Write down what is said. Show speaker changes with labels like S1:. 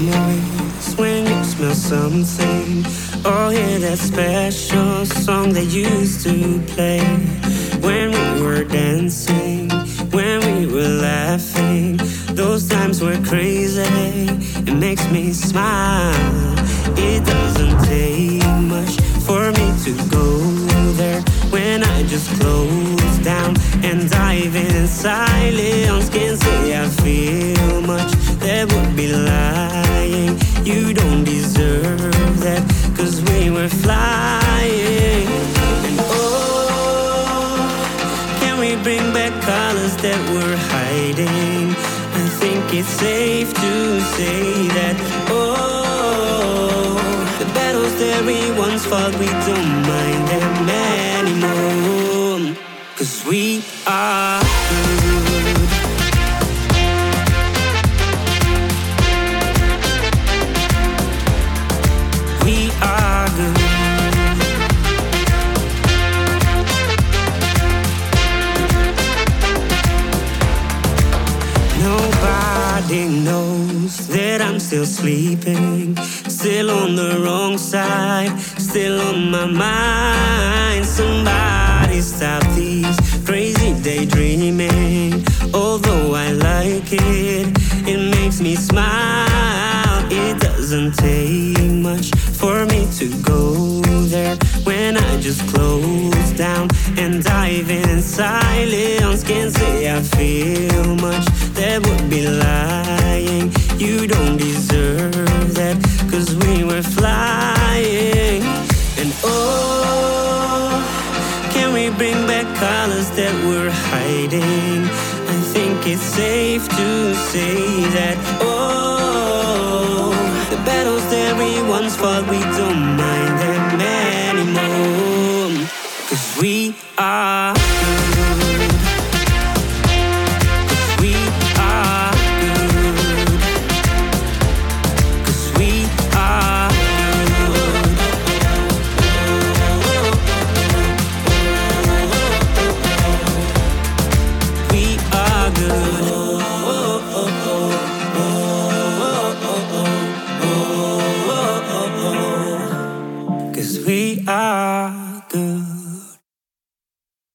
S1: memories when you smell something. Oh, yeah, that special song that used to play when we were dancing, when we were laughing. Those times were crazy, it makes me smile. It doesn't take much for me to go there when I just close down and dive in silence. Can't say I feel much, that would be lying. You don't deserve that, cause we were flying. And oh, can we bring back colors that we're hiding? I think it's safe to say that, oh, the battles that we once fought, we don't mind them anymore, cause we are good. We are good. Nobody knows that I'm still sleeping, still on the wrong side, still on my mind. Somebody stop these crazy daydreaming. Although I like it, it makes me smile. It doesn't take much for me to go there when I just close down and dive in silence. Can't say I feel much, that would be lying. You don't deserve that, cause we were flying. And oh, can we bring back colors that we're hiding? I think it's safe to say that, oh, the battles that we once fought, we don't mind them anymore, cause we are